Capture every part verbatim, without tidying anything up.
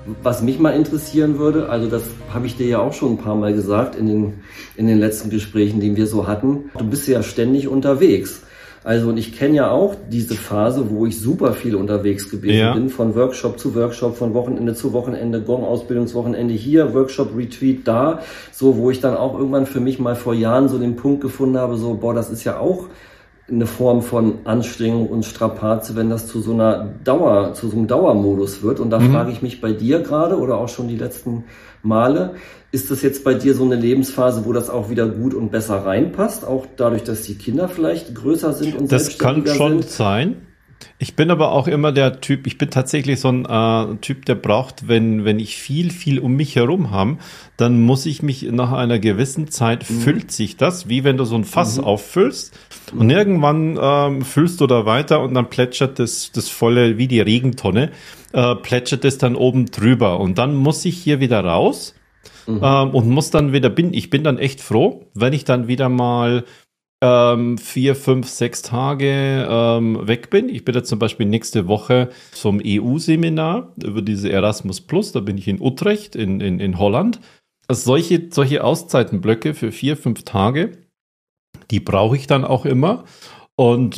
Was mich mal interessieren würde, also das habe ich dir ja auch schon ein paar Mal gesagt in den, in den letzten Gesprächen, die wir so hatten. Du bist ja ständig unterwegs. Also und ich kenne ja auch diese Phase, wo ich super viel unterwegs gewesen ja. bin, von Workshop zu Workshop, von Wochenende zu Wochenende, Gong-Ausbildungswochenende hier, Workshop, Retreat da, so wo ich dann auch irgendwann für mich mal vor Jahren so den Punkt gefunden habe, so boah, das ist ja auch eine Form von Anstrengung und Strapaze, wenn das zu so einer Dauer, zu so einem Dauermodus wird. Und da mhm. frage ich mich bei dir gerade oder auch schon die letzten Male, ist das jetzt bei dir so eine Lebensphase, wo das auch wieder gut und besser reinpasst? Auch dadurch, dass die Kinder vielleicht größer sind und das kann schon sind? sein. Ich bin aber auch immer der Typ, ich bin tatsächlich so ein äh, Typ, der braucht, wenn wenn ich viel, viel um mich herum habe, dann muss ich mich nach einer gewissen Zeit, mhm. füllt sich das, wie wenn du so ein Fass mhm. auffüllst mhm. und irgendwann ähm, füllst du da weiter und dann plätschert das, das volle, wie die Regentonne, äh, plätschert es dann oben drüber und dann muss ich hier wieder raus mhm. ähm, und muss dann wieder, bin ich bin dann echt froh, wenn ich dann wieder mal Ähm, vier, fünf, sechs Tage ähm, weg bin. Ich bin jetzt zum Beispiel nächste Woche zum E U-Seminar über diese Erasmus Plus. Da bin ich in Utrecht in, in, in Holland. Also solche, solche Auszeitenblöcke für vier, fünf Tage, die brauche ich dann auch immer. Und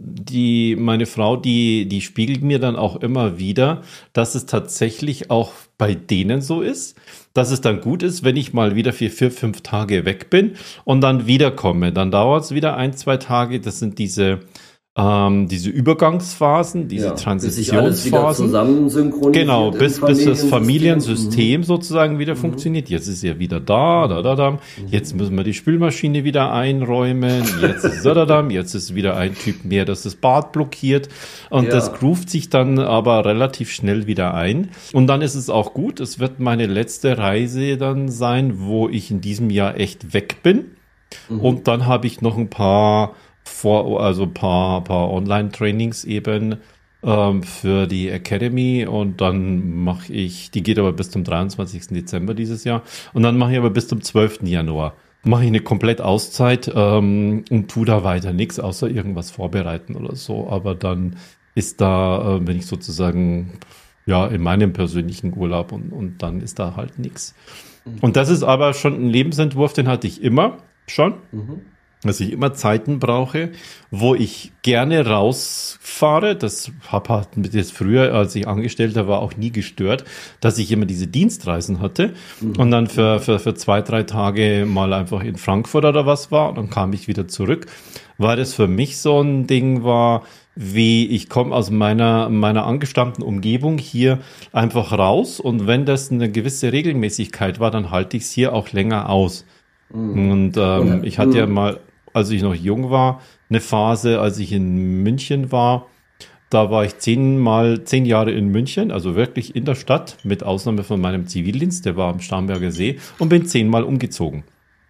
die, meine Frau, die, die spiegelt mir dann auch immer wieder, dass es tatsächlich auch bei denen so ist, dass es dann gut ist, wenn ich mal wieder für vier, fünf Tage weg bin und dann wiederkomme. Dann dauert es wieder ein, zwei Tage. Das sind diese, ähm, diese Übergangsphasen, diese ja, Transitionsphasen. Genau, bis, bis das Familiensystem mhm. sozusagen wieder mhm. funktioniert. Jetzt ist er wieder da, da, da, da. Jetzt müssen wir die Spülmaschine wieder einräumen. Jetzt ist da, da, da. Jetzt ist wieder ein Typ mehr, das das Bad blockiert. Und ja. das groovt sich dann aber relativ schnell wieder ein. Und dann ist es auch gut. Es wird meine letzte Reise dann sein, wo ich in diesem Jahr echt weg bin. Mhm. Und dann habe ich noch ein paar vor, also ein paar, paar Online-Trainings eben ähm, für die Academy und dann mache ich, die geht aber bis zum dreiundzwanzigsten Dezember dieses Jahr und dann mache ich aber bis zum zwölften Januar. Mache ich eine komplett Auszeit ähm, und tue da weiter nichts, außer irgendwas vorbereiten oder so, aber dann ist da, äh, wenn ich sozusagen ja in meinem persönlichen Urlaub und, und dann ist da halt nichts. Mhm. Und das ist aber schon ein Lebensentwurf, den hatte ich immer schon. Mhm. Dass ich immer Zeiten brauche, wo ich gerne rausfahre. Das habe halt mit jetzt früher, als ich Angestellter war, auch nie gestört, dass ich immer diese Dienstreisen hatte mhm. und dann für, für, für zwei, drei Tage mal einfach in Frankfurt oder was war und dann kam ich wieder zurück, weil das für mich so ein Ding war, wie ich komme aus meiner, meiner angestammten Umgebung hier einfach raus und wenn das eine gewisse Regelmäßigkeit war, dann halte ich es hier auch länger aus. Mhm. Und ähm, ich hatte ja mal, als ich noch jung war, eine Phase, als ich in München war, da war ich zehnmal, zehn Jahre in München, also wirklich in der Stadt, mit Ausnahme von meinem Zivildienst, der war am Starnberger See, und bin zehnmal umgezogen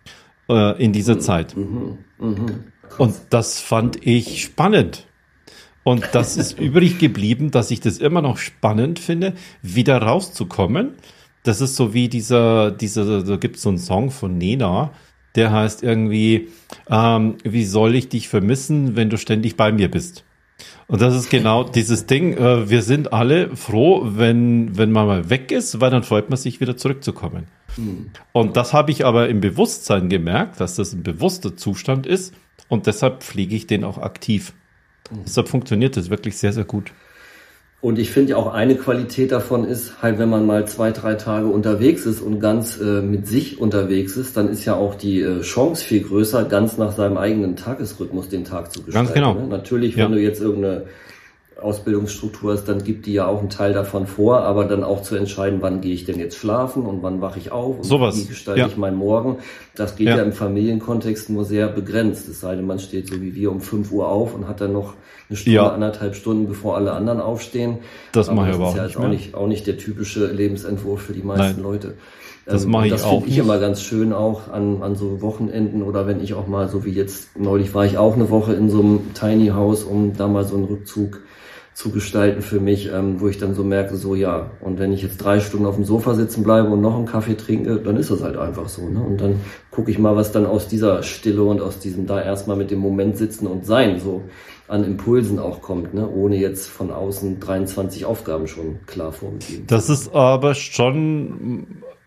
äh, in dieser mhm. Zeit. Mhm. Mhm. Und das fand ich spannend. Und das ist übrig geblieben, dass ich das immer noch spannend finde, wieder rauszukommen. Das ist so wie dieser, dieser, da gibt es so einen Song von Nena, der heißt irgendwie, ähm, wie soll ich dich vermissen, wenn du ständig bei mir bist? Und das ist genau dieses Ding, äh, wir sind alle froh, wenn, wenn man mal weg ist, weil dann freut man sich wieder zurückzukommen. Mhm. Und das habe ich aber im Bewusstsein gemerkt, dass das ein bewusster Zustand ist und deshalb pflege ich den auch aktiv. Mhm. Deshalb funktioniert das wirklich sehr, sehr gut. Und ich finde ja auch eine Qualität davon ist, halt wenn man mal zwei, drei Tage unterwegs ist und ganz äh, mit sich unterwegs ist, dann ist ja auch die äh, Chance viel größer, ganz nach seinem eigenen Tagesrhythmus den Tag zu gestalten. Ganz genau. Ne? Natürlich, wenn ja. du jetzt irgendeine Ausbildungsstruktur hast, dann gibt die ja auch einen Teil davon vor, aber dann auch zu entscheiden, wann gehe ich denn jetzt schlafen und wann wache ich auf und Sowas. wie gestalte ja. ich meinen Morgen. Das geht ja. ja im Familienkontext nur sehr begrenzt. Es sei denn, man steht so wie wir um fünf Uhr auf und hat dann noch eine Stunde, ja. anderthalb Stunden, bevor alle anderen aufstehen. Das mache ich aber auch ja nicht auch nicht, auch nicht der typische Lebensentwurf für die meisten Nein. Leute. Das mache ich das auch finde ich immer ganz schön auch an, an so Wochenenden oder wenn ich auch mal, so wie jetzt neulich war ich auch eine Woche in so einem Tiny House, um da mal so einen Rückzug zu gestalten für mich, ähm, wo ich dann so merke, so ja, und wenn ich jetzt drei Stunden auf dem Sofa sitzen bleibe und noch einen Kaffee trinke, dann ist das halt einfach so, ne? Und dann gucke ich mal, was dann aus dieser Stille und aus diesem da erstmal mit dem Moment sitzen und sein so an Impulsen auch kommt, ne? Ohne jetzt von außen dreiundzwanzig Aufgaben schon klar vorgegeben. Das ist aber schon,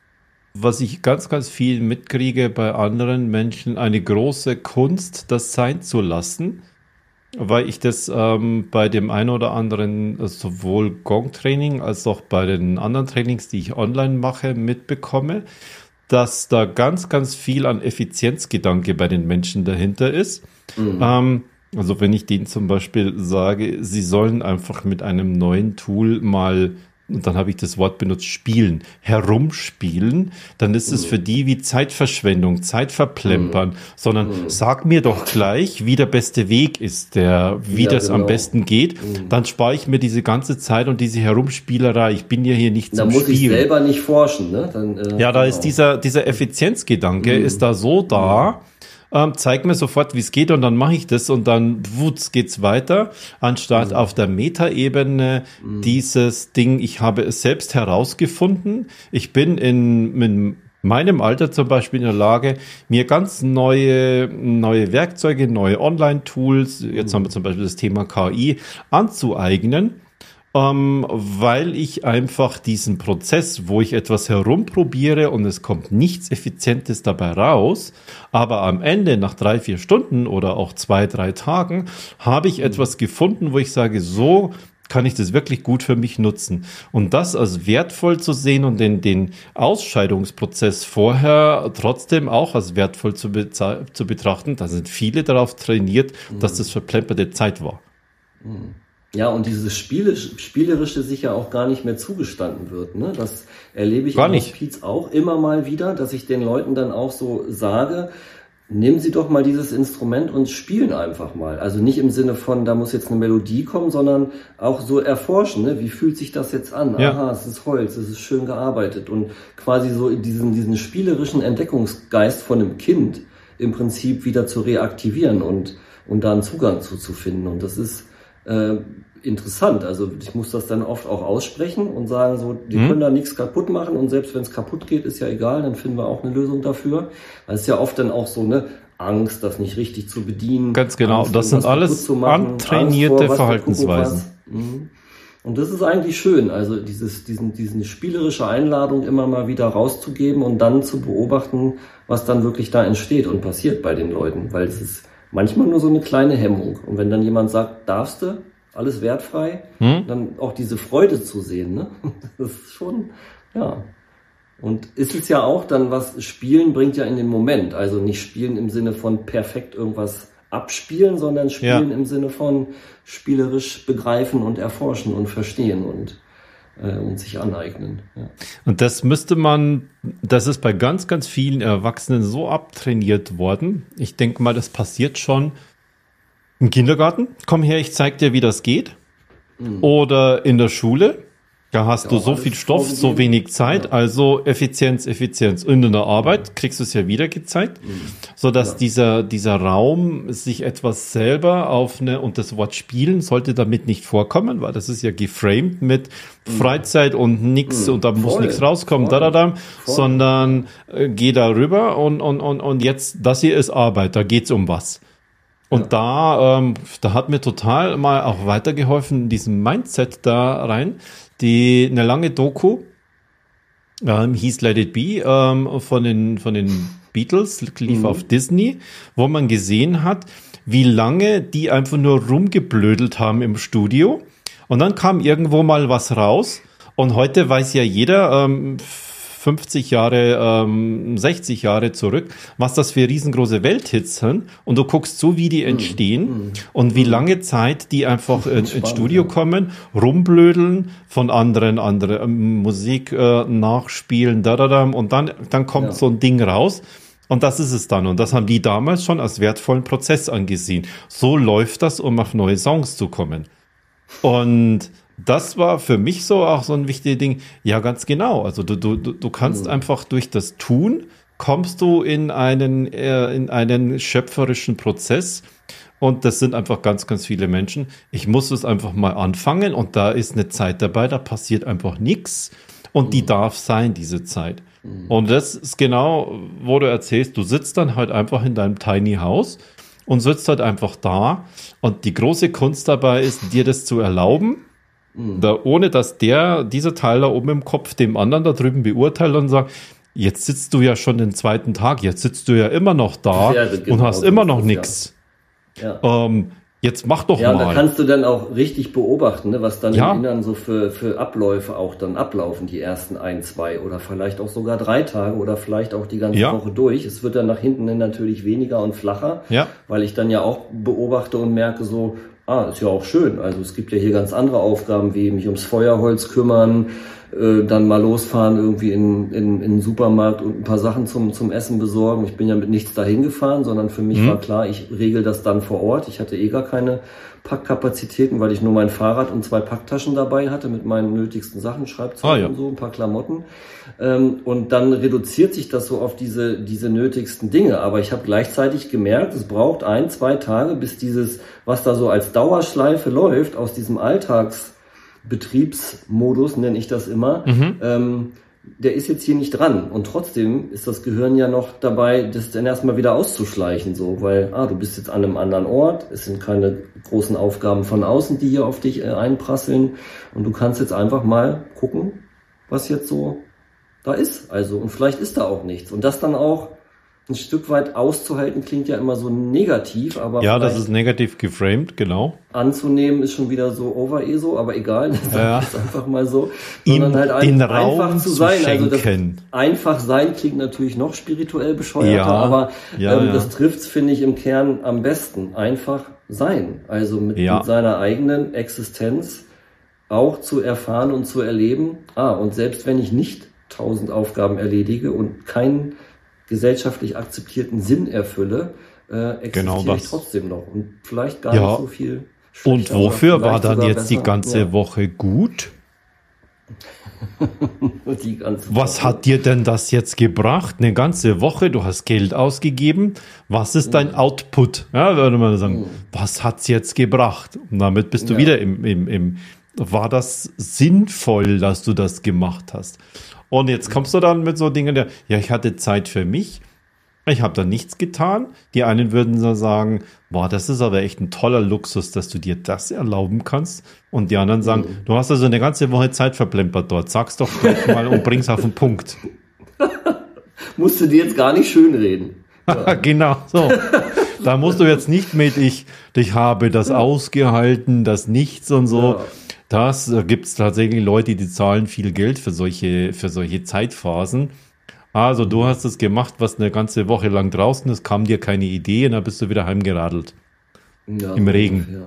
was ich ganz, ganz viel mitkriege bei anderen Menschen, eine große Kunst, das sein zu lassen. Weil ich das ähm, bei dem einen oder anderen äh, sowohl Gong-Training als auch bei den anderen Trainings, die ich online mache, mitbekomme, dass da ganz, ganz viel an Effizienzgedanke bei den Menschen dahinter ist. Mhm. Ähm, also wenn ich denen zum Beispiel sage, sie sollen einfach mit einem neuen Tool mal, und dann habe ich das Wort benutzt, spielen, herumspielen, dann ist mhm. es für die wie Zeitverschwendung, Zeitverplempern, mhm. sondern mhm. sag mir doch gleich, wie der beste Weg ist, der, wie ja, das genau. am besten geht, mhm. dann spare ich mir diese ganze Zeit und diese Herumspielerei. Ich bin ja hier nicht zum Spielen. Da muss ich selber nicht forschen, ne? Dann, äh, ja, da genau. ist dieser, dieser Effizienzgedanke mhm. ist da so da, mhm. Ähm, zeig mir sofort, wie es geht und dann mache ich das und dann wutz, geht's weiter, anstatt mhm. auf der Metaebene mhm. dieses Ding, ich habe es selbst herausgefunden, ich bin in, in meinem Alter zum Beispiel in der Lage, mir ganz neue, neue Werkzeuge, neue Online-Tools, jetzt mhm. haben wir zum Beispiel das Thema K I, anzueignen, Ähm, weil ich einfach diesen Prozess, wo ich etwas herumprobiere und es kommt nichts Effizientes dabei raus, aber am Ende nach drei, vier Stunden oder auch zwei, drei Tagen habe ich etwas gefunden, wo ich sage, so kann ich das wirklich gut für mich nutzen. Und das als wertvoll zu sehen und den, den Ausscheidungsprozess vorher trotzdem auch als wertvoll zu, be- zu betrachten, da sind viele darauf trainiert, mhm. dass das verplemperte Zeit war. Mhm. Ja, und dieses Spielisch, Spielerische sich ja auch gar nicht mehr zugestanden wird, ne? Das erlebe ich gar in nicht. Hospiz auch immer mal wieder, dass ich den Leuten dann auch so sage, nehmen Sie doch mal dieses Instrument und spielen einfach mal. Also nicht im Sinne von, da muss jetzt eine Melodie kommen, sondern auch so erforschen, ne? Wie fühlt sich das jetzt an? Ja. Aha, es ist Holz, es ist schön gearbeitet und quasi so diesen, diesen spielerischen Entdeckungsgeist von einem Kind im Prinzip wieder zu reaktivieren und, und da einen Zugang zu, zu finden. Und das ist Äh, interessant. Also ich muss das dann oft auch aussprechen und sagen, so, die mhm. können da nichts kaputt machen und selbst wenn es kaputt geht, ist ja egal, dann finden wir auch eine Lösung dafür. Weil es ist ja oft dann auch so eine Angst, das nicht richtig zu bedienen. Ganz genau, Angst, das sind alles antrainierte vor, Verhaltensweisen. Mhm. Und das ist eigentlich schön, also dieses, diesen, diesen spielerische Einladung immer mal wieder rauszugeben und dann zu beobachten, was dann wirklich da entsteht und passiert bei den Leuten, weil es ist manchmal nur so eine kleine Hemmung. Und wenn dann jemand sagt, darfst du, alles wertfrei, hm? dann auch diese Freude zu sehen, ne? Das ist schon, ja. Und ist es ja auch dann, was Spielen bringt ja in den Moment. Also nicht Spielen im Sinne von perfekt irgendwas abspielen, sondern Spielen ja. im Sinne von spielerisch begreifen und erforschen und verstehen und und sich aneignen. Ja. Und das müsste man, das ist bei ganz, ganz vielen Erwachsenen so abtrainiert worden. Ich denke mal, das passiert schon im Kindergarten. Komm her, ich zeig dir, wie das geht. Mhm. Oder in der Schule. Da hast ja, du so viel Stoff, so wenig Zeit, ja. also Effizienz, Effizienz. Und in der Arbeit kriegst du es ja wieder gezeigt, mhm. sodass ja. dieser, dieser Raum sich etwas selber auf eine, und das Wort Spielen sollte damit nicht vorkommen, weil das ist ja geframed mit mhm. Freizeit und nix mhm. und da muss nichts rauskommen, da, da, da, sondern äh, geh da rüber und, und, und, und jetzt, das hier ist Arbeit, da geht's um was. Und ja. da, ähm, da hat mir total mal auch weitergeholfen, in diesem Mindset da rein, die eine lange Doku ähm, hieß Let It Be ähm, von den von den Beatles, lief mhm. auf Disney, wo man gesehen hat, wie lange die einfach nur rumgeblödelt haben im Studio und dann kam irgendwo mal was raus und heute weiß ja jeder, ähm, fünfzig Jahre, ähm, sechzig Jahre zurück, was das für riesengroße Welthits sind und du guckst so, wie die entstehen mm, mm, und wie mm. lange Zeit die einfach äh, ins Studio ja. kommen, rumblödeln, von anderen andere ähm, Musik äh, nachspielen, da, da, da, und dann, dann kommt ja. so ein Ding raus. Und das ist es dann. Und das haben die damals schon als wertvollen Prozess angesehen. So läuft das, um auf neue Songs zu kommen. Und das war für mich so auch so ein wichtiges Ding. Ja, ganz genau. Also du, du, du kannst mhm. einfach durch das Tun kommst du in einen, äh, in einen schöpferischen Prozess. Und das sind einfach ganz, ganz viele Menschen. Ich muss es einfach mal anfangen und da ist eine Zeit dabei, da passiert einfach nichts. Und die darf sein, diese Zeit. Und das ist genau, wo du erzählst, du sitzt dann halt einfach in deinem Tiny House und sitzt halt einfach da. Und die große Kunst dabei ist, dir das zu erlauben, mhm. da, ohne dass der, dieser Teil da oben im Kopf dem anderen da drüben beurteilt und sagt, jetzt sitzt du ja schon den zweiten Tag, jetzt sitzt du ja immer noch da ja, genau, und hast immer noch nichts. Ja. Ähm, Jetzt mach doch ja, mal. Ja, da kannst du dann auch richtig beobachten, ne, was dann ja. im Inneren so für, für Abläufe auch dann ablaufen, die ersten ein, zwei oder vielleicht auch sogar drei Tage oder vielleicht auch die ganze ja. Woche durch. Es wird dann nach hinten hin natürlich weniger und flacher, ja. weil ich dann ja auch beobachte und merke so, ah, ist ja auch schön. Also es gibt ja hier ganz andere Aufgaben, wie mich ums Feuerholz kümmern, äh, dann mal losfahren irgendwie in, in, in den Supermarkt und ein paar Sachen zum, zum Essen besorgen. Ich bin ja mit nichts dahin gefahren, sondern für mich mhm. war klar, ich regel das dann vor Ort. Ich hatte eh gar keine Packkapazitäten, weil ich nur mein Fahrrad und zwei Packtaschen dabei hatte mit meinen nötigsten Sachen, Schreibzeug ah, ja. und so, ein paar Klamotten. Ähm, und dann reduziert sich das so auf diese, diese nötigsten Dinge. Aber ich habe gleichzeitig gemerkt, es braucht ein, zwei Tage, bis dieses, was da so als Dauerschleife läuft, aus diesem Alltagsbetriebsmodus, nenne ich das immer, mhm. ähm, der ist jetzt hier nicht dran. Und trotzdem ist das Gehirn ja noch dabei, das dann erstmal wieder auszuschleichen, so, weil, ah, du bist jetzt an einem anderen Ort, es sind keine großen Aufgaben von außen, die hier auf dich äh, einprasseln, und du kannst jetzt einfach mal gucken, was jetzt so da ist. Also, und vielleicht ist da auch nichts. Und das dann auch ein Stück weit auszuhalten, klingt ja immer so negativ, aber ja, das ist negativ geframed, genau. Anzunehmen ist schon wieder so over-eso, aber egal, das ja. ist einfach mal so. Ihm sondern halt den ein, Raum einfach zu zu sein. schenken. Also das einfach sein klingt natürlich noch spirituell bescheuerter, ja. aber ja, ähm, ja. das trifft's, finde ich, im Kern am besten. Einfach sein. Also mit, ja. mit seiner eigenen Existenz auch zu erfahren und zu erleben. Ah, und selbst wenn ich nicht tausend Aufgaben erledige und keinen gesellschaftlich akzeptierten Sinn erfülle, äh, existiere genau ich trotzdem noch und vielleicht gar ja. nicht so viel. Und wofür war dann jetzt die ganze ja. Woche gut? die ganze Was Woche. hat dir denn das jetzt gebracht? Eine ganze Woche, du hast Geld ausgegeben. Was ist dein mhm. Output? Ja, würde man sagen, mhm. was hat's jetzt gebracht? Und damit bist du ja. wieder im, im, im, war das sinnvoll, dass du das gemacht hast? Und jetzt kommst du dann mit so Dingen, der, ja, ich hatte Zeit für mich, ich habe da nichts getan. Die einen würden so sagen, boah, das ist aber echt ein toller Luxus, dass du dir das erlauben kannst. Und die anderen sagen, mhm. du hast also eine ganze Woche Zeit verplempert dort, sag's doch gleich mal und bring's auf den Punkt. Musst du dir jetzt gar nicht schönreden. Ja. Genau, so. Da musst du jetzt nicht mit, ich, ich habe das ausgehalten, das Nichts und so. Ja. Das äh, gibt es tatsächlich Leute, die zahlen viel Geld für solche, für solche Zeitphasen. Also du hast es gemacht, was eine ganze Woche lang draußen ist, kam dir keine Idee und dann bist du wieder heimgeradelt. Ja, im Regen.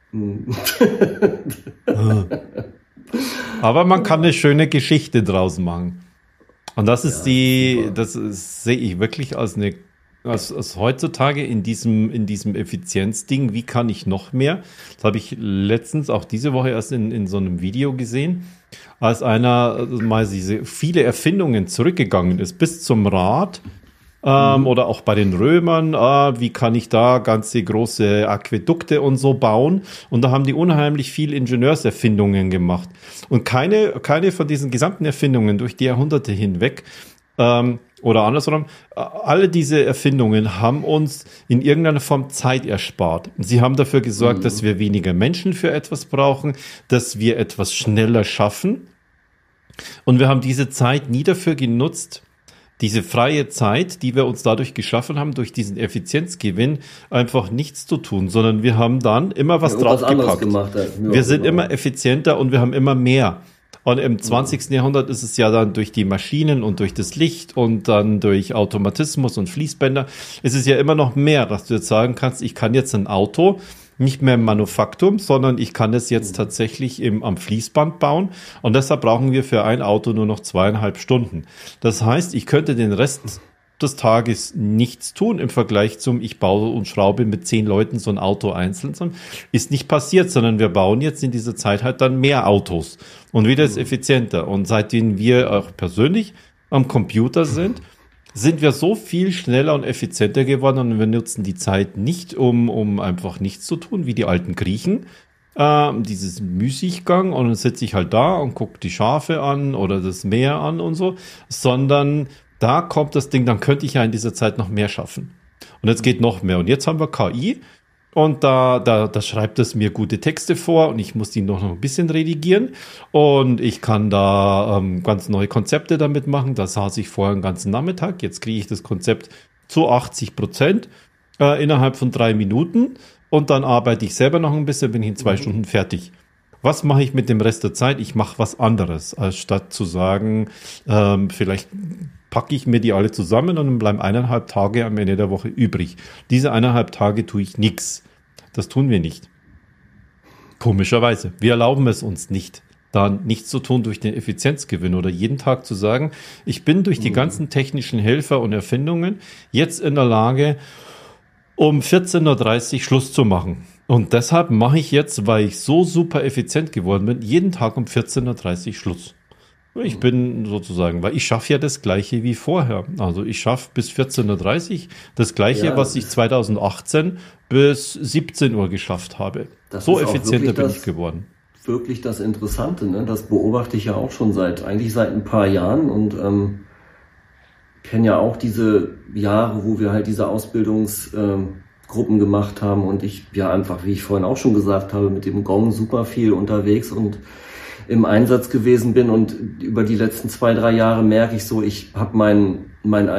Ja. Aber man kann eine schöne Geschichte draus machen. Und das ist ja, die, super. Das ist, sehe ich wirklich als eine Als, als heutzutage in diesem, in diesem Effizienzding, wie kann ich noch mehr? Das habe ich letztens, auch diese Woche erst in, in so einem Video gesehen, als einer mal diese viele Erfindungen zurückgegangen ist, bis zum Rad ähm, mhm. oder auch bei den Römern, äh, wie kann ich da ganze große Aquädukte und so bauen? Und da haben die unheimlich viel Ingenieurserfindungen gemacht. Und keine, keine von diesen gesamten Erfindungen durch die Jahrhunderte hinweg ähm, oder andersrum, alle diese Erfindungen haben uns in irgendeiner Form Zeit erspart. Sie haben dafür gesorgt, mhm. dass wir weniger Menschen für etwas brauchen, dass wir etwas schneller schaffen. Und wir haben diese Zeit nie dafür genutzt, diese freie Zeit, die wir uns dadurch geschaffen haben, durch diesen Effizienzgewinn, einfach nichts zu tun, sondern wir haben dann immer was ja, draufgepackt. Gemacht, ja, wir sind genau. immer effizienter und wir haben immer mehr. Und im zwanzigsten Jahrhundert ist es ja dann durch die Maschinen und durch das Licht und dann durch Automatismus und Fließbänder, ist es ja immer noch mehr, dass du jetzt sagen kannst, ich kann jetzt ein Auto nicht mehr im Manufaktum, sondern ich kann es jetzt tatsächlich im, am Fließband bauen. Und deshalb brauchen wir für ein Auto nur noch zweieinhalb Stunden. Das heißt, ich könnte den Rest des Tages nichts tun im Vergleich zum, ich baue und schraube mit zehn Leuten so ein Auto einzeln, sondern ist nicht passiert, sondern wir bauen jetzt in dieser Zeit halt dann mehr Autos und wieder ist effizienter. Und seitdem wir auch persönlich am Computer sind, sind wir so viel schneller und effizienter geworden und wir nutzen die Zeit nicht, um, um einfach nichts zu tun, wie die alten Griechen. Äh, dieses Müßiggang und dann sitze ich halt da und gucke die Schafe an oder das Meer an und so, sondern da kommt das Ding, dann könnte ich ja in dieser Zeit noch mehr schaffen. Und jetzt geht noch mehr. Und jetzt haben wir K I und da, da, da schreibt es mir gute Texte vor und ich muss die noch ein bisschen redigieren und ich kann da ähm, ganz neue Konzepte damit machen. Da saß ich vorher einen ganzen Nachmittag. Jetzt kriege ich das Konzept zu achtzig Prozent äh, innerhalb von drei Minuten und dann arbeite ich selber noch ein bisschen, bin ich in zwei mhm. Stunden fertig. Was mache ich mit dem Rest der Zeit? Ich mache was anderes, als statt zu sagen, ähm, vielleicht packe ich mir die alle zusammen und dann bleiben eineinhalb Tage am Ende der Woche übrig. Diese eineinhalb Tage tue ich nichts. Das tun wir nicht. Komischerweise. Wir erlauben es uns nicht, da nichts zu tun durch den Effizienzgewinn oder jeden Tag zu sagen, ich bin durch die ganzen technischen Helfer und Erfindungen jetzt in der Lage, um vierzehn Uhr dreißig Schluss zu machen. Und deshalb mache ich jetzt, weil ich so super effizient geworden bin, jeden Tag um vierzehn Uhr dreißig Schluss. Ich bin sozusagen, weil ich schaffe ja das Gleiche wie vorher. Also ich schaffe bis vierzehn Uhr dreißig das Gleiche, ja, was ich zwanzig achtzehn bis siebzehn Uhr geschafft habe. So effizienter bin ich geworden. Wirklich das Interessante, ne? Das beobachte ich ja auch schon seit, eigentlich seit ein paar Jahren und ähm, kenne ja auch diese Jahre, wo wir halt diese Ausbildungsgruppen ähm, gemacht haben und ich ja einfach, wie ich vorhin auch schon gesagt habe, mit dem Gong super viel unterwegs und im Einsatz gewesen bin und über die letzten zwei, drei Jahre merke ich so, ich habe meinen meinen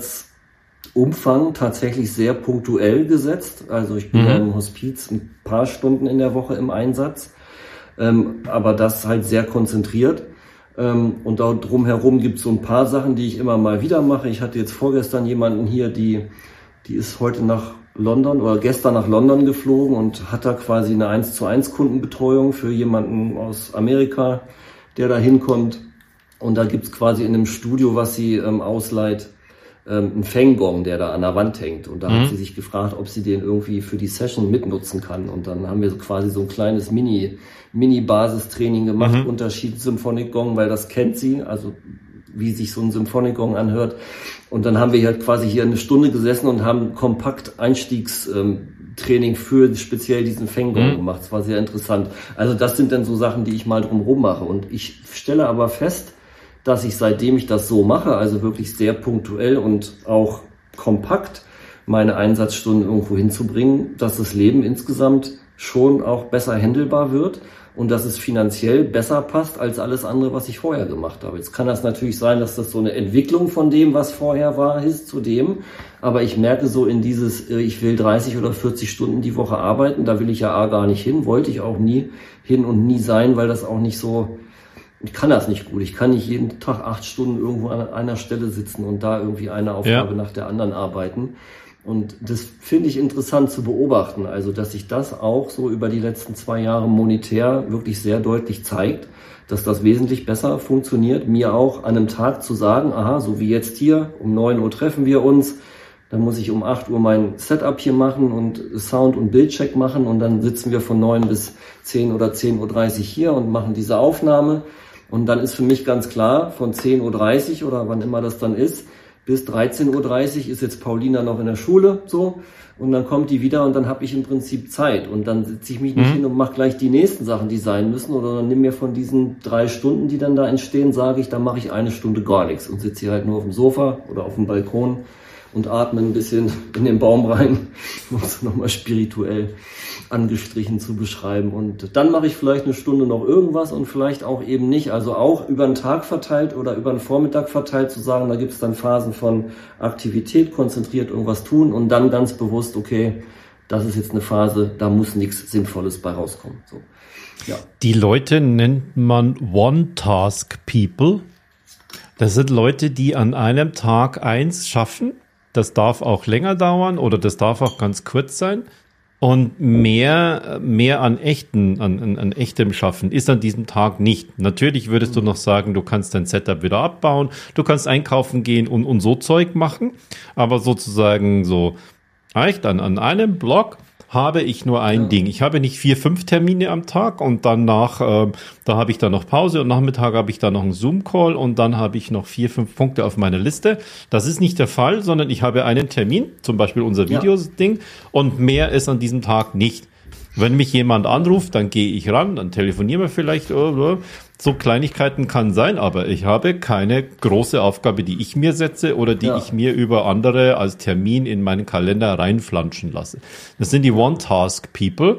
Einsatzumfang tatsächlich sehr punktuell gesetzt. Also ich bin mhm. ja im Hospiz ein paar Stunden in der Woche im Einsatz, ähm, aber das halt sehr konzentriert. Ähm, und da drumherum gibt es so ein paar Sachen, die ich immer mal wieder mache. Ich hatte jetzt vorgestern jemanden hier, die die ist heute nach London oder gestern nach London geflogen und hat da quasi eine eins zu eins Kundenbetreuung für jemanden aus Amerika, der da hinkommt. Und da gibt's quasi in einem Studio, was sie ähm, ausleiht, ähm, einen Fenggong, der da an der Wand hängt. Und da mhm. hat sie sich gefragt, ob sie den irgendwie für die Session mitnutzen kann. Und dann haben wir so quasi so ein kleines Mini, Mini-Basistraining gemacht, mhm. Unterschied Symphonic Gong, weil das kennt sie, also wie sich so ein Symphonic Gong anhört. Und dann haben wir halt quasi hier eine Stunde gesessen und haben kompakt Einstiegstraining für speziell diesen Fenggong mhm. gemacht. Das war sehr interessant. Also das sind dann so Sachen, die ich mal drumherum mache. Und ich stelle aber fest, dass ich seitdem ich das so mache, also wirklich sehr punktuell und auch kompakt meine Einsatzstunden irgendwo hinzubringen, dass das Leben insgesamt schon auch besser handelbar wird. Und dass es finanziell besser passt als alles andere, was ich vorher gemacht habe. Jetzt kann das natürlich sein, dass das so eine Entwicklung von dem, was vorher war, ist zu dem. Aber ich merke so in dieses, ich will dreißig oder vierzig Stunden die Woche arbeiten, da will ich ja A gar nicht hin, wollte ich auch nie hin und nie sein, weil das auch nicht so, ich kann das nicht gut. Ich kann nicht jeden Tag acht Stunden irgendwo an einer Stelle sitzen und da irgendwie eine Aufgabe ja. nach der anderen arbeiten. Und das finde ich interessant zu beobachten, also dass sich das auch so über die letzten zwei Jahre monetär wirklich sehr deutlich zeigt, dass das wesentlich besser funktioniert. Mir auch an einem Tag zu sagen, aha, so wie jetzt hier, um neun Uhr treffen wir uns, dann muss ich um acht Uhr mein Setup hier machen und Sound- und Bildcheck machen und dann sitzen wir von neun bis zehn oder zehn Uhr dreißig hier und machen diese Aufnahme. Und dann ist für mich ganz klar, von zehn Uhr dreißig oder wann immer das dann ist, bis dreizehn Uhr dreißig ist jetzt Paulina noch in der Schule, so. Und dann kommt die wieder und dann habe ich im Prinzip Zeit. Und dann sitze ich mich nicht mhm. hin und mache gleich die nächsten Sachen, die sein müssen. Oder dann nimm mir von diesen drei Stunden, die dann da entstehen, sage ich, dann mache ich eine Stunde gar nichts und sitze hier halt nur auf dem Sofa oder auf dem Balkon und atme ein bisschen in den Baum rein, um es nochmal spirituell angestrichen zu beschreiben. Und dann mache ich vielleicht eine Stunde noch irgendwas und vielleicht auch eben nicht. Also auch über den Tag verteilt oder über den Vormittag verteilt zu sagen, da gibt es dann Phasen von Aktivität, konzentriert irgendwas tun und dann ganz bewusst, okay, das ist jetzt eine Phase, da muss nichts Sinnvolles bei rauskommen. So. Ja. Die Leute nennt man One-Task-People. Das sind Leute, die an einem Tag eins schaffen. Das darf auch länger dauern oder das darf auch ganz kurz sein. Und mehr, mehr an echten, an, an, an echtem Schaffen ist an diesem Tag nicht. Natürlich würdest du noch sagen, du kannst dein Setup wieder abbauen, du kannst einkaufen gehen und, und so Zeug machen. Aber sozusagen so echt an, an einem Block habe ich nur ein ja. Ding. Ich habe nicht vier, fünf Termine am Tag und danach, äh, da habe ich dann noch Pause und Nachmittag habe ich dann noch einen Zoom-Call und dann habe ich noch vier, fünf Punkte auf meiner Liste. Das ist nicht der Fall, sondern ich habe einen Termin, zum Beispiel unser Videoding, ja. und mehr ist an diesem Tag nicht. Wenn mich jemand anruft, dann gehe ich ran, dann telefonieren wir vielleicht. So Kleinigkeiten kann sein, aber ich habe keine große Aufgabe, die ich mir setze oder die ja. ich mir über andere als Termin in meinen Kalender reinflanschen lasse. Das sind die One-Task-People.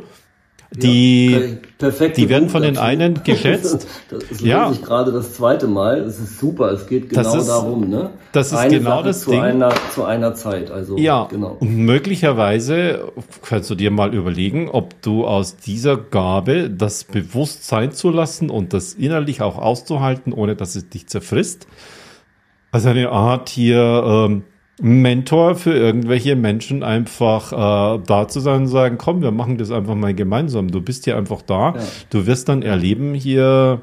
Die, ja, perfekte die werden von den einen geschätzt. Das ist ja. ich gerade das zweite Mal. Es ist super. Es geht genau ist, darum, ne? Das ist Eine genau Sache das zu Ding. Einer, zu einer Zeit. Also, ja. Genau. Und möglicherweise kannst du dir mal überlegen, ob du aus dieser Gabe, das bewusst sein zu lassen und das innerlich auch auszuhalten, ohne dass es dich zerfrisst, also eine Art hier, ähm, Mentor für irgendwelche Menschen einfach äh, da zu sein und sagen, komm, wir machen das einfach mal gemeinsam. Du bist hier einfach da. Ja. Du wirst dann erleben hier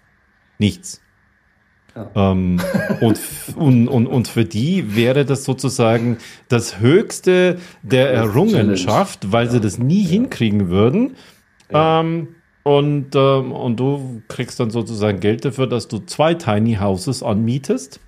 nichts. Ja. Ähm, und, und, und, und für die wäre das sozusagen das Höchste der Errungenschaft, weil ja. sie das nie ja. hinkriegen würden. Ja. Ähm, und, ähm, und du kriegst dann sozusagen Geld dafür, dass du zwei Tiny Houses anmietest.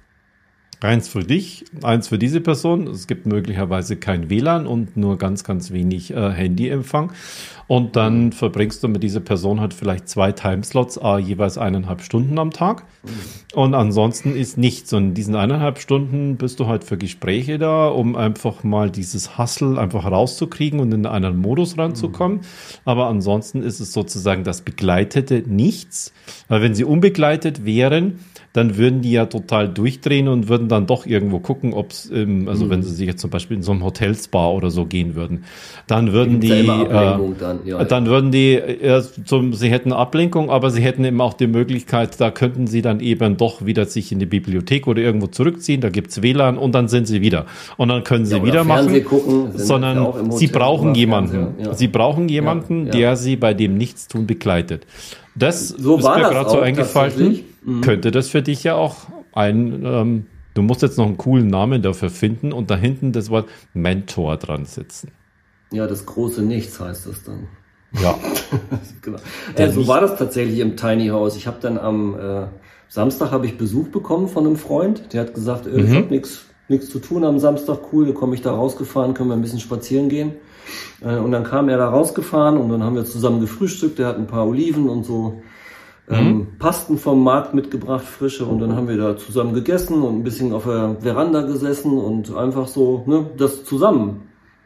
Eins für dich, eins für diese Person. Es gibt möglicherweise kein W L A N und nur ganz, ganz wenig äh, Handyempfang. Und dann mhm. verbringst du mit dieser Person halt vielleicht zwei Timeslots, äh, jeweils eineinhalb Stunden am Tag. Mhm. Und ansonsten ist nichts. Und in diesen eineinhalb Stunden bist du halt für Gespräche da, um einfach mal dieses Hustle einfach rauszukriegen und in einen Modus ranzukommen. Mhm. Aber ansonsten ist es sozusagen das begleitete Nichts. Weil wenn sie unbegleitet wären, dann würden die ja total durchdrehen und würden dann doch irgendwo gucken, ob es, also mhm. wenn sie sich jetzt zum Beispiel in so einem Hotelspa oder so gehen würden, dann würden die, äh, dann, ja, dann ja. würden die, äh, zum, sie hätten Ablenkung, aber sie hätten eben auch die Möglichkeit, da könnten sie dann eben doch wieder sich in die Bibliothek oder irgendwo zurückziehen, da gibt's W L A N und dann sind sie wieder. Und dann können sie ja, wieder machen, gucken, sondern sie brauchen jemanden. Ja. Sie brauchen jemanden, ja, ja. der sie bei dem Nichtstun begleitet. Das so ist mir gerade so eingefallen. Mhm. Könnte das für dich ja auch ein, ähm, du musst jetzt noch einen coolen Namen dafür finden und da hinten das Wort Mentor dran sitzen. Ja, das große Nichts heißt das dann. Ja. Genau. Äh, so war das tatsächlich im Tiny House. Ich habe dann am äh, Samstag habe ich Besuch bekommen von einem Freund, der hat gesagt, äh, mhm. ich habe nichts nichts zu tun am Samstag, cool, da komme ich da rausgefahren, können wir ein bisschen spazieren gehen. Äh, und dann kam er da rausgefahren und dann haben wir zusammen gefrühstückt, der hat ein paar Oliven und so ähm, mhm. Pasten vom Markt mitgebracht, frische, und dann haben wir da zusammen gegessen und ein bisschen auf der Veranda gesessen und einfach so, ne, das zusammen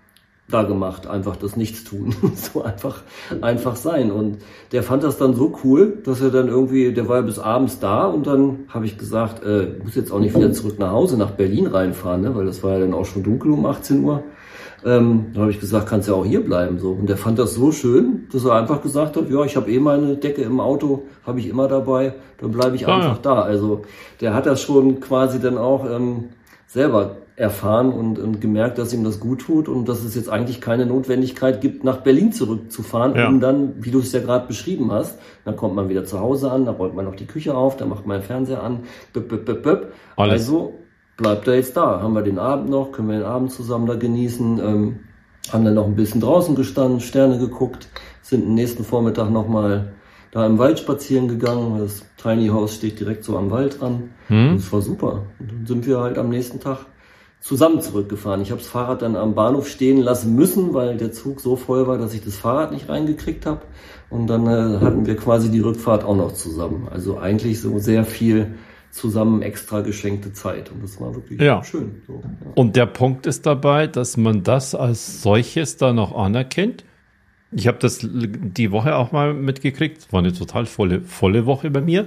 da gemacht, einfach das Nichtstun, so einfach, einfach sein. Und der fand das dann so cool, dass er dann irgendwie, der war ja bis abends da und dann habe ich gesagt, äh, ich muss jetzt auch nicht wieder zurück nach Hause, nach Berlin reinfahren, ne, weil das war ja dann auch schon dunkel um achtzehn Uhr. Ähm, da habe ich gesagt, kannst ja auch hier bleiben, so. Und der fand das so schön, dass er einfach gesagt hat, ja, ich habe eh meine Decke im Auto, habe ich immer dabei, dann bleibe ich ah, einfach ja. da. Also der hat das schon quasi dann auch ähm, selber erfahren und, und gemerkt, dass ihm das gut tut und dass es jetzt eigentlich keine Notwendigkeit gibt, nach Berlin zurückzufahren, ja. um dann, wie du es ja gerade beschrieben hast, dann kommt man wieder zu Hause an, dann räumt man noch die Küche auf, dann macht man den Fernseher an, böp, böp, böp, böp. Also bleibt er jetzt da. Haben wir den Abend noch, können wir den Abend zusammen da genießen, ähm, haben dann noch ein bisschen draußen gestanden, Sterne geguckt, sind den nächsten Vormittag nochmal da im Wald spazieren gegangen. Das Tiny House steht direkt so am Wald dran. Hm. Und es war super. Und dann sind wir halt am nächsten Tag zusammen zurückgefahren. Ich habe das Fahrrad dann am Bahnhof stehen lassen müssen, weil der Zug so voll war, dass ich das Fahrrad nicht reingekriegt habe. Und dann äh, hatten wir quasi die Rückfahrt auch noch zusammen. Also eigentlich so sehr viel zusammen extra geschenkte Zeit. Und das war wirklich ja. schön. So, ja. Und der Punkt ist dabei, dass man das als solches dann auch anerkennt. Ich habe das die Woche auch mal mitgekriegt. War eine total volle, volle Woche bei mir.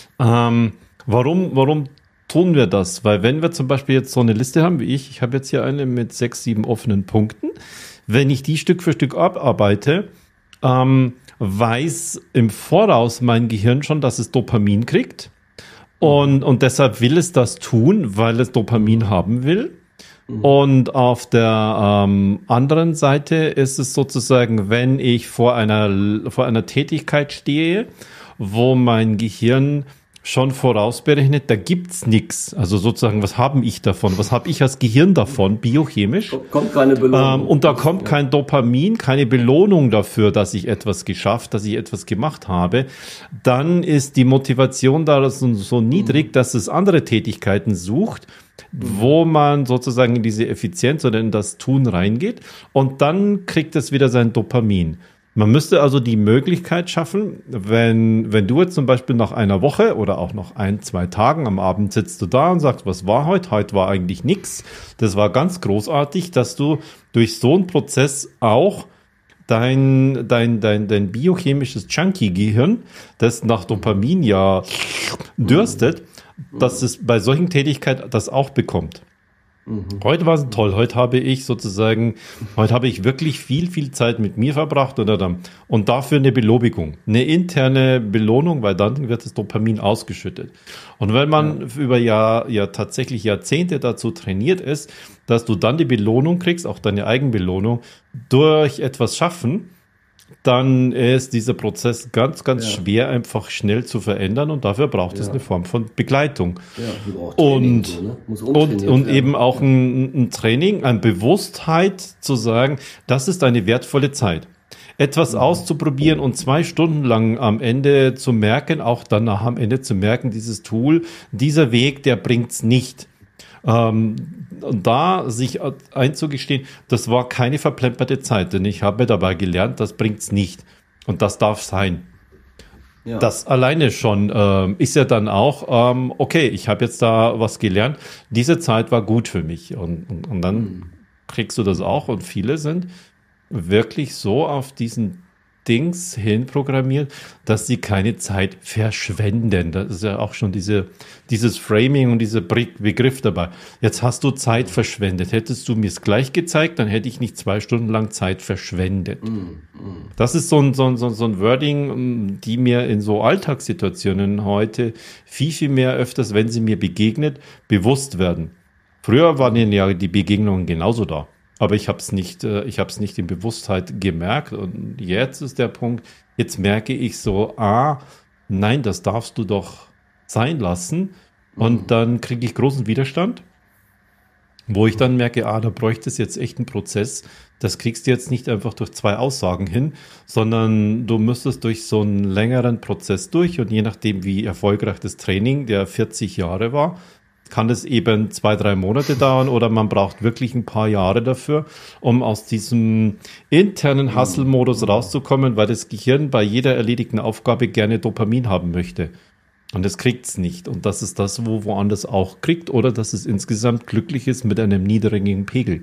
Ähm, warum, warum tun wir das? Weil wenn wir zum Beispiel jetzt so eine Liste haben wie ich, ich habe jetzt hier eine mit sechs, sieben offenen Punkten. Wenn ich die Stück für Stück abarbeite, ähm, weiß im Voraus mein Gehirn schon, dass es Dopamin kriegt. Und, und deshalb will es das tun, weil es Dopamin haben will. Mhm. Und auf der ähm, anderen Seite ist es sozusagen, wenn ich vor einer, vor einer Tätigkeit stehe, wo mein Gehirn schon vorausberechnet, da gibt's nichts. Also sozusagen, was haben ich davon? Was habe ich als Gehirn davon, biochemisch? Kommt keine Belohnung. Ähm, und da kommt kein Dopamin, keine Belohnung dafür, dass ich etwas geschafft, dass ich etwas gemacht habe. Dann ist die Motivation da so, so niedrig, dass es andere Tätigkeiten sucht, wo man sozusagen in diese Effizienz oder in das Tun reingeht. Und dann kriegt es wieder sein Dopamin. Man müsste also die Möglichkeit schaffen, wenn, wenn du jetzt zum Beispiel nach einer Woche oder auch noch ein, zwei Tagen am Abend sitzt du da und sagst, was war heute? Heute war eigentlich nichts. Das war ganz großartig, dass du durch so einen Prozess auch dein, dein, dein, dein biochemisches Junkie-Gehirn, das nach Dopamin ja dürstet, dass es bei solchen Tätigkeiten das auch bekommt. Heute war es toll. Heute habe ich sozusagen, heute habe ich wirklich viel, viel Zeit mit mir verbracht oder dann, und dafür eine Belobigung, eine interne Belohnung, weil dann wird das Dopamin ausgeschüttet. Und wenn man ja. über Jahr, ja tatsächlich Jahrzehnte dazu trainiert ist, dass du dann die Belohnung kriegst, auch deine Eigenbelohnung, durch etwas schaffen, dann ist dieser Prozess ganz, ganz ja. schwer, einfach schnell zu verändern und dafür braucht ja. es eine Form von Begleitung. Ja, und, so, ne? Muss und, und eben auch ein, ein Training, eine Bewusstheit zu sagen, das ist eine wertvolle Zeit. Etwas mhm. auszuprobieren und zwei Stunden lang am Ende zu merken, auch danach am Ende zu merken, dieses Tool, dieser Weg, der bringt's nicht. Ähm, und da sich einzugestehen, das war keine verplemperte Zeit, denn ich habe dabei gelernt, das bringt's nicht. Und das darf sein. Ja. Das alleine schon ähm, ist ja dann auch, ähm, okay, ich habe jetzt da was gelernt, diese Zeit war gut für mich. Und, und, und dann mhm. kriegst du das auch. Und viele sind wirklich so auf diesen Dings hinprogrammiert, dass sie keine Zeit verschwenden. Das ist ja auch schon diese, dieses Framing und dieser Begriff dabei. Jetzt hast du Zeit verschwendet. Hättest du mir es gleich gezeigt, dann hätte ich nicht zwei Stunden lang Zeit verschwendet. Mm, mm. Das ist so ein, so, ein, so ein Wording, die mir in so Alltagssituationen heute viel, viel mehr öfters, wenn sie mir begegnet, bewusst werden. Früher waren ja die Begegnungen genauso da. Aber ich habe es nicht, ich habe es nicht in Bewusstheit gemerkt. Und jetzt ist der Punkt, jetzt merke ich so, ah, nein, das darfst du doch sein lassen. Und mhm. dann kriege ich großen Widerstand, wo ich dann merke, ah, da bräuchte es jetzt echt einen Prozess. Das kriegst du jetzt nicht einfach durch zwei Aussagen hin, sondern du müsstest durch so einen längeren Prozess durch. Und je nachdem, wie erfolgreich das Training der vierzig Jahre war, kann es eben zwei, drei Monate dauern oder man braucht wirklich ein paar Jahre dafür, um aus diesem internen Hustle-Modus rauszukommen, weil das Gehirn bei jeder erledigten Aufgabe gerne Dopamin haben möchte. Und das kriegt's nicht. Und das ist das, wo woanders auch kriegt oder dass es insgesamt glücklich ist mit einem niedrigen Pegel.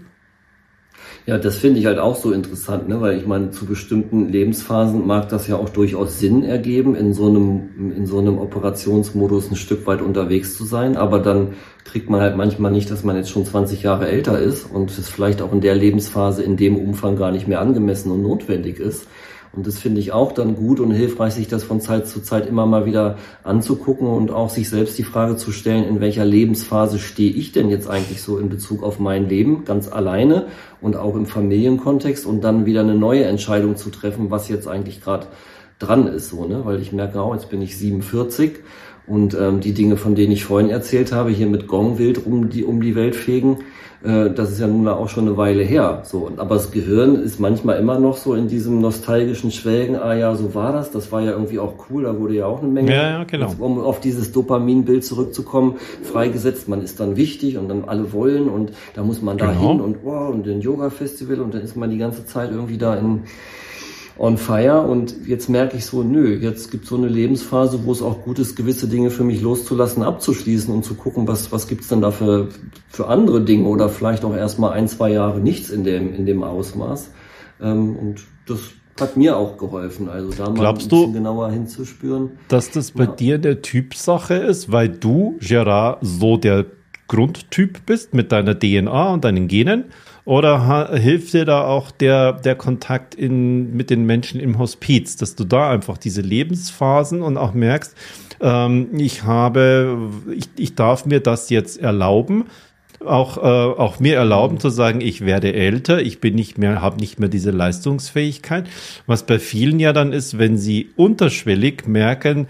Ja, das finde ich halt auch so interessant, ne? Weil ich meine, zu bestimmten Lebensphasen mag das ja auch durchaus Sinn ergeben, in so einem, in so einem Operationsmodus ein Stück weit unterwegs zu sein. Aber dann kriegt man halt manchmal nicht, dass man jetzt schon zwanzig Jahre älter ist und es vielleicht auch in der Lebensphase in dem Umfang gar nicht mehr angemessen und notwendig ist. Und das finde ich auch dann gut und hilfreich, sich das von Zeit zu Zeit immer mal wieder anzugucken und auch sich selbst die Frage zu stellen, in welcher Lebensphase stehe ich denn jetzt eigentlich so in Bezug auf mein Leben, ganz alleine und auch im Familienkontext und dann wieder eine neue Entscheidung zu treffen, was jetzt eigentlich gerade dran ist, so, ne? Weil ich merke auch, jetzt bin ich siebenundvierzig und ähm, die Dinge, von denen ich vorhin erzählt habe, hier mit Gong wild um die, um die Welt fegen, äh, das ist ja nun auch schon eine Weile her. So, aber das Gehirn ist manchmal immer noch so in diesem nostalgischen Schwelgen, ah ja, so war das, das war ja irgendwie auch cool, da wurde ja auch eine Menge, ja, ja, genau. um auf dieses Dopaminbild zurückzukommen, freigesetzt, man ist dann wichtig und dann alle wollen und da muss man da genau. hin und wow, und den Yoga-Festival und dann ist man die ganze Zeit irgendwie da in on fire und jetzt merke ich so, nö, jetzt gibt es so eine Lebensphase, wo es auch gut ist, gewisse Dinge für mich loszulassen, abzuschließen und zu gucken, was was gibt's denn da für, für andere Dinge oder vielleicht auch erstmal ein, zwei Jahre nichts in dem in dem Ausmaß. Ähm, und das hat mir auch geholfen, also da mal Glaubst ein bisschen du, genauer hinzuspüren. Dass das bei ja. dir der Typsache ist, weil du, Gerard, so der Grundtyp bist mit deiner D N A und deinen Genen? Oder ha, hilft dir da auch der, der Kontakt in, mit den Menschen im Hospiz, dass du da einfach diese Lebensphasen und auch merkst, ähm, ich habe, ich, ich darf mir das jetzt erlauben, auch, äh, auch mir erlauben zu sagen, ich werde älter, ich bin nicht mehr, habe nicht mehr diese Leistungsfähigkeit, was bei vielen ja dann ist, wenn sie unterschwellig merken,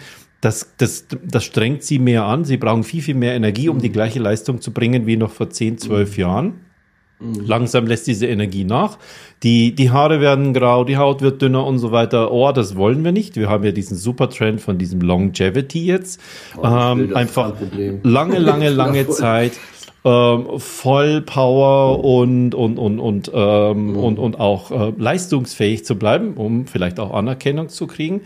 das, das, das strengt sie mehr an. Sie brauchen viel, viel mehr Energie, um die gleiche Leistung zu bringen wie noch vor zehn, zwölf Jahren. Langsam lässt diese Energie nach. Die, die Haare werden grau, die Haut wird dünner und so weiter. Oh, das wollen wir nicht. Wir haben ja diesen Supertrend von diesem Longevity jetzt. Oh, ähm, einfach lange, lange, lange Zeit. Ähm, voll Power und und und und ähm, mhm. und und auch äh, leistungsfähig zu bleiben, um vielleicht auch Anerkennung zu kriegen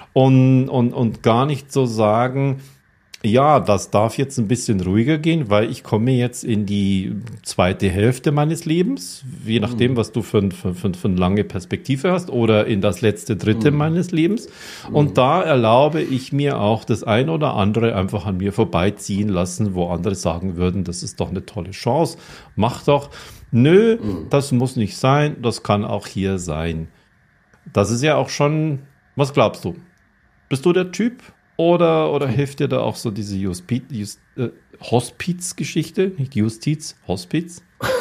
und und und gar nicht so sagen, ja, das darf jetzt ein bisschen ruhiger gehen, weil ich komme jetzt in die zweite Hälfte meines Lebens, je nachdem, was du für, für, für, für eine lange Perspektive hast, oder in das letzte Drittel mhm. meines Lebens. Und mhm. da erlaube ich mir auch das ein oder andere einfach an mir vorbeiziehen lassen, wo andere sagen würden, das ist doch eine tolle Chance, mach doch. Nö, mhm. das muss nicht sein, das kann auch hier sein. Das ist ja auch schon, was glaubst du? Bist du der Typ? Oder, oder hilft dir da auch so diese Justiz, Just, äh, Hospiz-Geschichte? Nicht Justiz, Hospiz?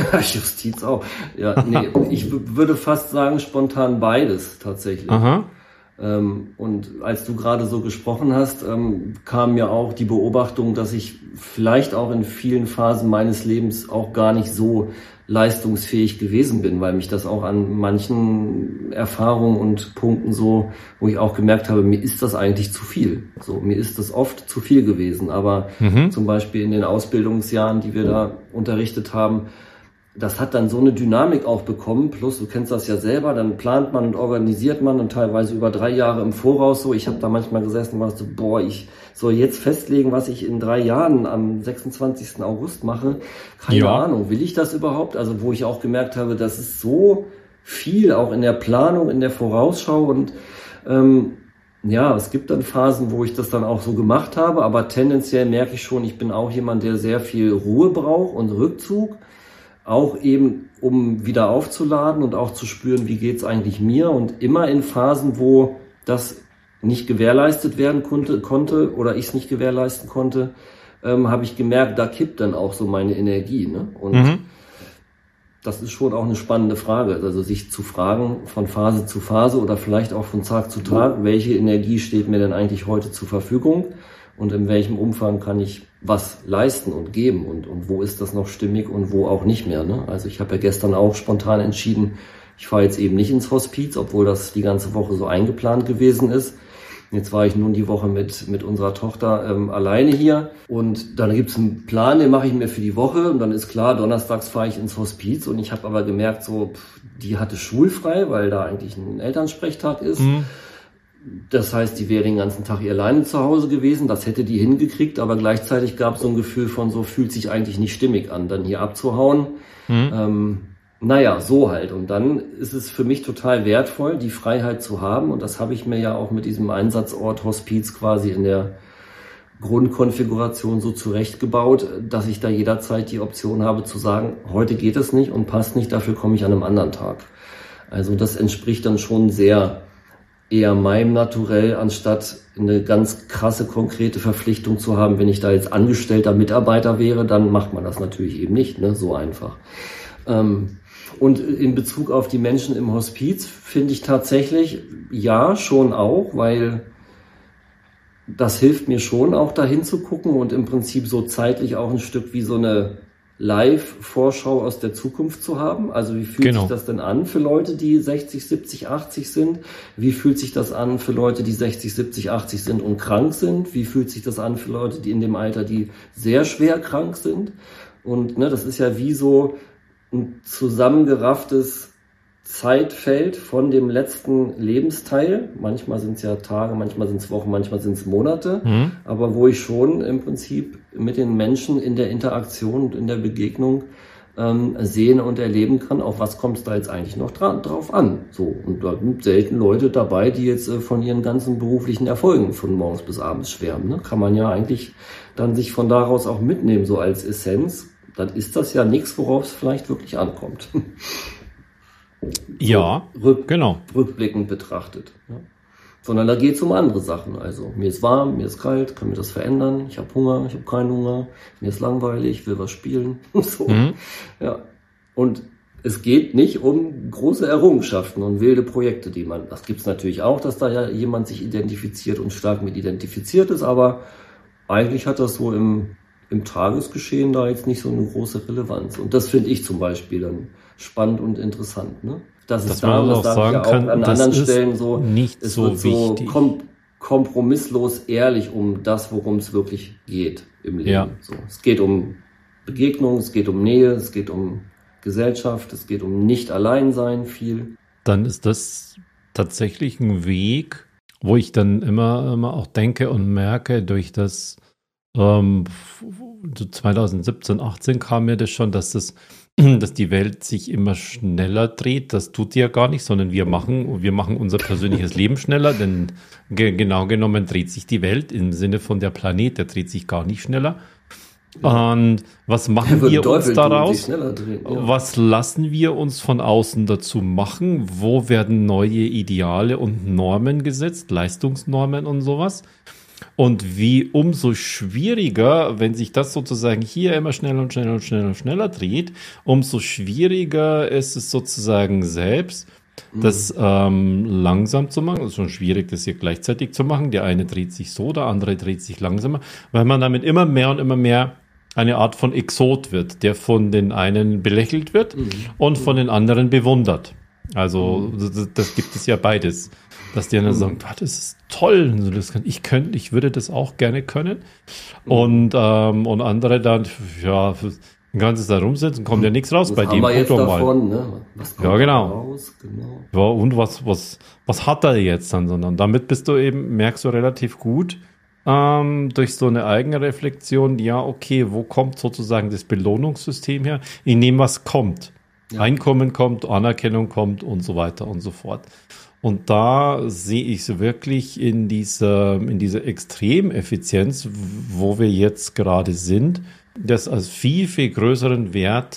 Justiz auch. Ja, nee, ich w- würde fast sagen, spontan beides tatsächlich. Aha. Ähm, und als du gerade so gesprochen hast, ähm, kam mir auch die Beobachtung, dass ich vielleicht auch in vielen Phasen meines Lebens auch gar nicht so leistungsfähig gewesen bin, weil mich das auch an manchen Erfahrungen und Punkten so, wo ich auch gemerkt habe, mir ist das eigentlich zu viel. So, mir ist das oft zu viel gewesen. Aber mhm. zum Beispiel in den Ausbildungsjahren, die wir da unterrichtet haben, das hat dann so eine Dynamik auch bekommen. Plus, du kennst das ja selber, dann plant man und organisiert man und teilweise über drei Jahre im Voraus so. Ich habe da manchmal gesessen und war so, boah, ich soll jetzt festlegen, was ich in drei Jahren am sechsundzwanzigsten August mache. Keine ja. Ahnung, will ich das überhaupt? Also wo ich auch gemerkt habe, das ist so viel, auch in der Planung, in der Vorausschau. Und ähm, ja, es gibt dann Phasen, wo ich das dann auch so gemacht habe. Aber tendenziell merke ich schon, ich bin auch jemand, der sehr viel Ruhe braucht und Rückzug. Auch eben, um wieder aufzuladen und auch zu spüren, wie geht's eigentlich mir. Und immer in Phasen, wo das nicht gewährleistet werden konnte, konnte oder ich es nicht gewährleisten konnte, ähm, habe ich gemerkt, da kippt dann auch so meine Energie. Ne? Und mhm. das ist schon auch eine spannende Frage. Also sich zu fragen von Phase zu Phase oder vielleicht auch von Tag zu Tag, welche Energie steht mir denn eigentlich heute zur Verfügung? Und in welchem Umfang kann ich was leisten und geben und, und wo ist das noch stimmig und wo auch nicht mehr. Ne? Also ich habe ja gestern auch spontan entschieden, ich fahre jetzt eben nicht ins Hospiz, obwohl das die ganze Woche so eingeplant gewesen ist. Jetzt war ich nun die Woche mit mit unserer Tochter ähm, alleine hier und dann gibt's einen Plan, den mache ich mir für die Woche und dann ist klar, donnerstags fahre ich ins Hospiz und ich habe aber gemerkt, so pff, die hatte schulfrei, weil da eigentlich ein Elternsprechtag ist. Mhm. Das heißt, die wäre den ganzen Tag alleine zu Hause gewesen. Das hätte die hingekriegt, aber gleichzeitig gab es so ein Gefühl von, so fühlt sich eigentlich nicht stimmig an, dann hier abzuhauen. Mhm. Ähm, naja, so halt. Und dann ist es für mich total wertvoll, die Freiheit zu haben. Und das habe ich mir ja auch mit diesem Einsatzort Hospiz quasi in der Grundkonfiguration so zurechtgebaut, dass ich da jederzeit die Option habe zu sagen, heute geht es nicht und passt nicht, dafür komme ich an einem anderen Tag. Also das entspricht dann schon sehr eher meinem Naturell, anstatt eine ganz krasse, konkrete Verpflichtung zu haben. Wenn ich da jetzt angestellter Mitarbeiter wäre, dann macht man das natürlich eben nicht, ne? So einfach. Ähm, und in Bezug auf die Menschen im Hospiz finde ich tatsächlich, ja, schon auch, weil das hilft mir schon auch dahin zu gucken und im Prinzip so zeitlich auch ein Stück wie so eine Live-Vorschau aus der Zukunft zu haben. Also wie fühlt genau. sich das denn an für Leute, die sechzig, siebzig, achtzig sind? Wie fühlt sich das an für Leute, die sechzig, siebzig, achtzig sind und krank sind? Wie fühlt sich das an für Leute, die in dem Alter, die sehr schwer krank sind? Und ne, das ist ja wie so ein zusammengerafftes Zeitfeld von dem letzten Lebensteil. Manchmal sind es ja Tage, manchmal sind es Wochen, manchmal sind es Monate. Mhm. Aber wo ich schon im Prinzip mit den Menschen in der Interaktion und in der Begegnung ähm, sehen und erleben kann, auf was kommt es da jetzt eigentlich noch dran, drauf an. So, und da sind selten Leute dabei, die jetzt äh, von ihren ganzen beruflichen Erfolgen von morgens bis abends schwärmen. Ne? Kann man ja eigentlich dann sich von daraus auch mitnehmen, so als Essenz. Dann ist das ja nichts, worauf es vielleicht wirklich ankommt. Ja, so, rück, genau. Rückblickend betrachtet. Ja. Sondern da geht es um andere Sachen. Also mir ist warm, mir ist kalt, kann mir das verändern, ich habe Hunger, ich habe keinen Hunger, mir ist langweilig, ich will was spielen. so. Mhm. Ja. Und es geht nicht um große Errungenschaften und wilde Projekte, die man, das gibt's natürlich auch, dass da ja jemand sich identifiziert und stark mit identifiziert ist, aber eigentlich hat das so im, im Tagesgeschehen da jetzt nicht so eine große Relevanz. Und das finde ich zum Beispiel dann spannend und interessant, ne? Das ist da, das sage ich ja auch an anderen Stellen so, nicht es so wird so wichtig. kom- kompromisslos ehrlich um das, worum es wirklich geht im Leben. Ja. So, es geht um Begegnung, es geht um Nähe, es geht um Gesellschaft, es geht um nicht allein sein viel. Dann ist das tatsächlich ein Weg, wo ich dann immer, immer auch denke und merke, durch das ähm, so zwanzig siebzehn, achtzehn kam mir das schon, dass das dass die Welt sich immer schneller dreht. Das tut die ja gar nicht, sondern wir machen, wir machen unser persönliches Leben schneller, denn ge- genau genommen dreht sich die Welt im Sinne von der Planet, der dreht sich gar nicht schneller. Ja. Und was machen wir uns daraus? Drehen, ja. Was lassen wir uns von außen dazu machen? Wo werden neue Ideale und Normen gesetzt, Leistungsnormen und sowas? Und wie umso schwieriger, wenn sich das sozusagen hier immer schneller und schneller und schneller und schneller dreht, umso schwieriger ist es sozusagen selbst, das ähm, langsam zu machen. Es ist schon schwierig, das hier gleichzeitig zu machen. Der eine dreht sich so, der andere dreht sich langsamer, weil man damit immer mehr und immer mehr eine Art von Exot wird, der von den einen belächelt wird mhm. und von den anderen bewundert. Also mhm. das, das gibt es ja beides. Dass die dann sagen, das ist toll, das kann, ich könnte, ich würde das auch gerne können. Und, ähm, und andere dann, ja, ein ganzes Jahr rumsitzen, kommt ja nichts raus was bei dem. Wir jetzt davon, ne? Was kommt ja, genau. raus? Genau. Ja, und was, was, was hat er jetzt dann? Sondern damit bist du eben, merkst du relativ gut, ähm, durch so eine eigene Reflexion, ja, okay, wo kommt sozusagen das Belohnungssystem her? Ich nehme, was kommt. Ja. Einkommen kommt, Anerkennung kommt und so weiter und so fort. Und da sehe ich es wirklich in dieser, in dieser Extremeffizienz, wo wir jetzt gerade sind, das als viel, viel größeren Wert,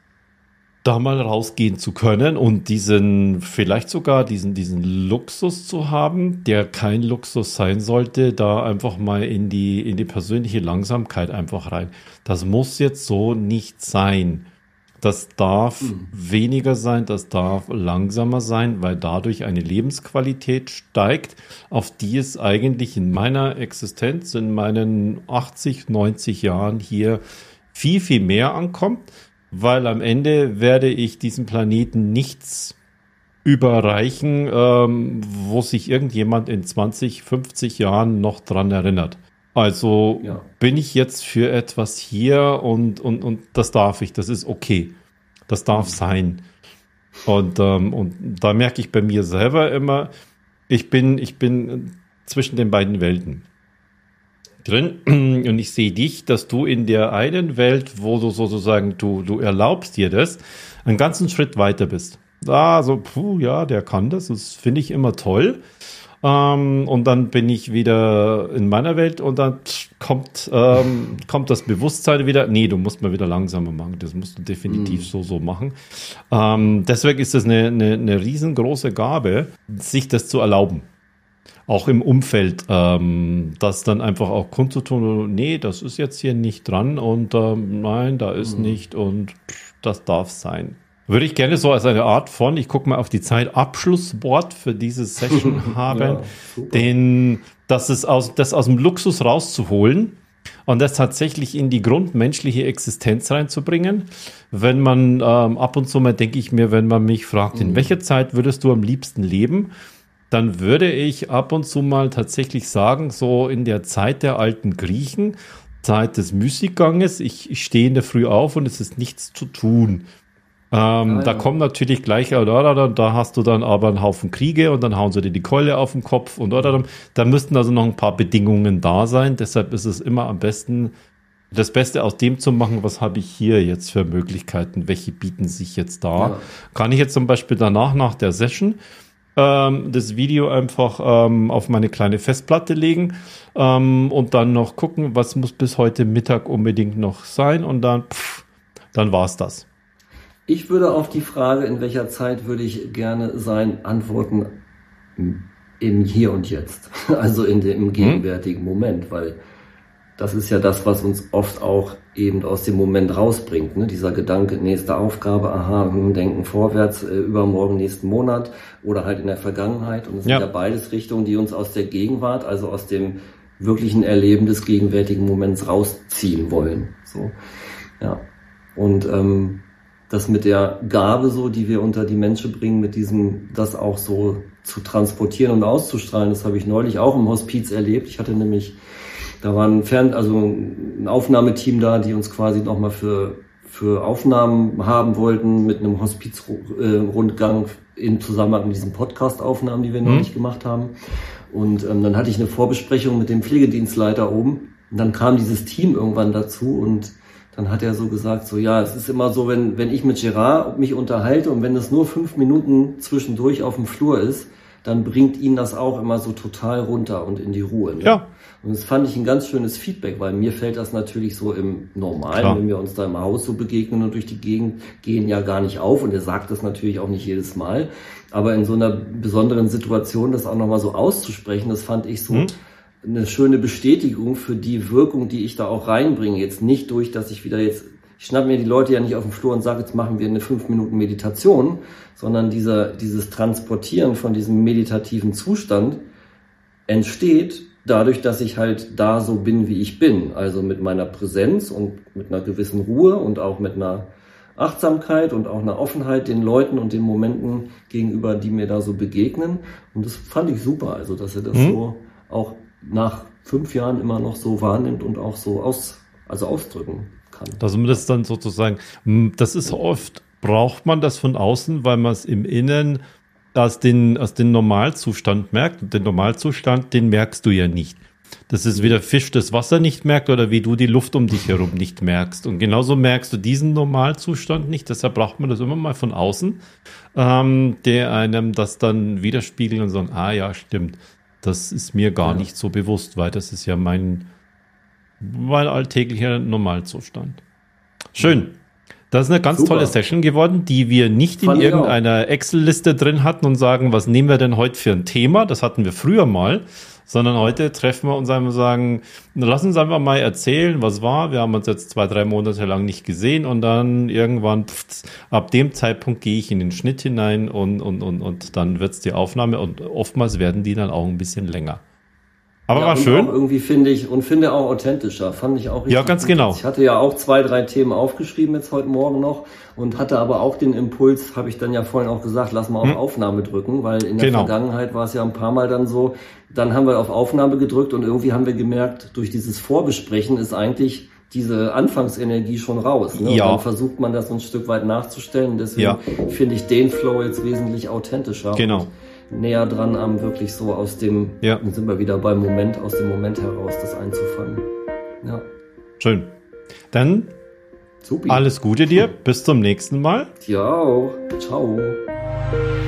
da mal rausgehen zu können und diesen, vielleicht sogar diesen, diesen Luxus zu haben, der kein Luxus sein sollte, da einfach mal in die, in die persönliche Langsamkeit einfach rein. Das muss jetzt so nicht sein. Das darf mhm. weniger sein, das darf langsamer sein, weil dadurch eine Lebensqualität steigt, auf die es eigentlich in meiner Existenz, in meinen achtzig, neunzig Jahren hier viel, viel mehr ankommt, weil am Ende werde ich diesem Planeten nichts überreichen, ähm, wo sich irgendjemand in zwanzig, fünfzig Jahren noch dran erinnert. Also ja. bin ich jetzt für etwas hier und, und, und das darf ich, das ist okay. Das darf sein. Und, ähm, und da merke ich bei mir selber immer, ich bin, ich bin zwischen den beiden Welten drin und ich sehe dich, dass du in der einen Welt, wo du sozusagen, du, du erlaubst dir das, einen ganzen Schritt weiter bist. Da so, puh, ja, der kann das, das finde ich immer toll. Ähm, und dann bin ich wieder in meiner Welt und dann kommt, ähm, kommt das Bewusstsein wieder, nee, du musst mal wieder langsamer machen, das musst du definitiv mm. so, so machen. Ähm, deswegen ist es eine, eine, eine riesengroße Gabe, sich das zu erlauben. Auch im Umfeld, ähm, das dann einfach auch kundzutun, nee, das ist jetzt hier nicht dran und ähm, nein, da ist mm. nicht und pff, das darf sein. Würde ich gerne so als eine Art von, ich gucke mal auf die Zeit, Abschlusswort für diese Session haben, ja, den, das ist aus, das aus dem Luxus rauszuholen und das tatsächlich in die grundmenschliche Existenz reinzubringen. Wenn man ähm, ab und zu mal, denke ich mir, wenn man mich fragt, mhm. in welcher Zeit würdest du am liebsten leben, dann würde ich ab und zu mal tatsächlich sagen, so in der Zeit der alten Griechen, Zeit des Müßigganges, ich, ich stehe in der Früh auf und es ist nichts zu tun. Ähm, ah, ja. Da kommen natürlich gleich, da, da, da, da hast du dann aber einen Haufen Kriege und dann hauen sie dir die Keule auf den Kopf und da, da, da, da müssten also noch ein paar Bedingungen da sein. Deshalb ist es immer am besten, das Beste aus dem zu machen, was habe ich hier jetzt für Möglichkeiten, welche bieten sich jetzt da. Ja. Kann ich jetzt zum Beispiel danach, nach der Session, ähm, das Video einfach ähm, auf meine kleine Festplatte legen ähm, und dann noch gucken, was muss bis heute Mittag unbedingt noch sein und dann, pff, dann war's das. Ich würde auf die Frage, in welcher Zeit würde ich gerne sein, antworten im Hier und Jetzt. Also in dem gegenwärtigen Moment, weil das ist ja das, was uns oft auch eben aus dem Moment rausbringt. Ne? Dieser Gedanke, nächste Aufgabe, aha, denken vorwärts, äh, übermorgen, nächsten Monat oder halt in der Vergangenheit. Und es ja. sind ja beides Richtungen, die uns aus der Gegenwart, also aus dem wirklichen Erleben des gegenwärtigen Moments rausziehen wollen. So, ja. Und ähm, das mit der Gabe so, die wir unter die Menschen bringen, mit diesem, das auch so zu transportieren und auszustrahlen, das habe ich neulich auch im Hospiz erlebt. Ich hatte nämlich, da war ein Fern, also ein Aufnahmeteam da, die uns quasi nochmal für für Aufnahmen haben wollten mit einem Hospizrundgang in Zusammenhang mit diesen Podcast-Aufnahmen, die wir neulich mhm. gemacht haben. Und ähm, dann hatte ich eine Vorbesprechung mit dem Pflegedienstleiter oben. Und dann kam dieses Team irgendwann dazu und dann hat er so gesagt, so ja, es ist immer so, wenn wenn ich mit Gerard mich unterhalte und wenn es nur fünf Minuten zwischendurch auf dem Flur ist, dann bringt ihn das auch immer so total runter und in die Ruhe. Ne? Ja. Und das fand ich ein ganz schönes Feedback, weil mir fällt das natürlich so im Normalen, Klar. wenn wir uns da im Haus so begegnen und durch die Gegend gehen, ja gar nicht auf. Und er sagt das natürlich auch nicht jedes Mal. Aber in so einer besonderen Situation das auch nochmal so auszusprechen, das fand ich so mhm. eine schöne Bestätigung für die Wirkung, die ich da auch reinbringe. Jetzt nicht durch, dass ich wieder jetzt, ich schnapp mir die Leute ja nicht auf dem Flur und sage, jetzt machen wir eine fünf Minuten Meditation, sondern dieser, dieses Transportieren von diesem meditativen Zustand entsteht dadurch, dass ich halt da so bin, wie ich bin. Also mit meiner Präsenz und mit einer gewissen Ruhe und auch mit einer Achtsamkeit und auch einer Offenheit den Leuten und den Momenten gegenüber, die mir da so begegnen. Und das fand ich super, also dass er das mhm. so auch nach fünf Jahren immer noch so wahrnimmt und auch so aus, also ausdrücken kann. Dass man das dann sozusagen, das ist oft, braucht man das von außen, weil man es im Innen aus den, aus den Normalzustand merkt. Und den Normalzustand, den merkst du ja nicht. Das ist wie der Fisch das Wasser nicht merkt oder wie du die Luft um dich herum nicht merkst. Und genauso merkst du diesen Normalzustand nicht. Deshalb braucht man das immer mal von außen, ähm, der einem das dann widerspiegelt und sagt, ah ja, stimmt. Das ist mir gar ja. nicht so bewusst, weil das ist ja mein, mein alltäglicher Normalzustand. Schön. Das ist eine ganz Super. tolle Session geworden, die wir nicht Fand in irgendeiner Excel-Liste drin hatten und sagen, was nehmen wir denn heute für ein Thema? Das hatten wir früher mal, sondern heute treffen wir uns einfach und sagen, lass uns einfach mal erzählen, was war. Wir haben uns jetzt zwei, drei Monate lang nicht gesehen und dann irgendwann, pff, ab dem Zeitpunkt gehe ich in den Schnitt hinein und, und, und, und dann wird's die Aufnahme und oftmals werden die dann auch ein bisschen länger. Aber ja, war schön. Auch irgendwie finde ich und finde auch authentischer. Fand ich auch richtig. Ja, ganz gut. genau. Ich hatte ja auch zwei, drei Themen aufgeschrieben jetzt heute Morgen noch und hatte aber auch den Impuls, habe ich dann ja vorhin auch gesagt, lass mal auf hm. Aufnahme drücken, weil in der genau. Vergangenheit war es ja ein paar Mal dann so, dann haben wir auf Aufnahme gedrückt und irgendwie haben wir gemerkt, durch dieses Vorbesprechen ist eigentlich diese Anfangsenergie schon raus. Ne? Ja. Und dann versucht man das ein Stück weit nachzustellen. Deswegen ja. finde ich den Flow jetzt wesentlich authentischer. Genau. Näher dran am wirklich so aus dem, ja. dann sind wir wieder beim Moment, aus dem Moment heraus das einzufangen. Ja. Schön. Dann Supi. Alles Gute dir, bis zum nächsten Mal. Dir auch. Ciao.